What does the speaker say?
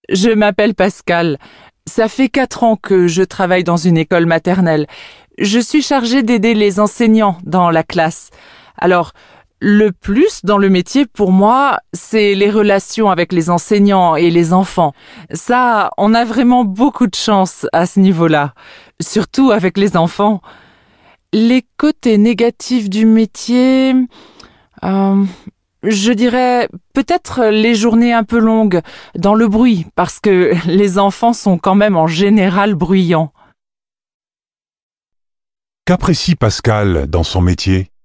Je m'appelle Pascal. Ça fait 4 ans que je travaille dans une école maternelle. Je suis chargée d'aider les enseignants dans la classe. Alors, le plus dans le métier pour moi, c'est les relations avec les enseignants et les enfants. Ça, on a vraiment beaucoup de chance à ce niveau-là, surtout avec les enfants. Les côtés négatifs du métier, euh, je dirais peut-être les journées un peu longues dans le bruit, parce que les enfants sont quand même en général bruyants. Qu'apprécie Pascal dans son métier?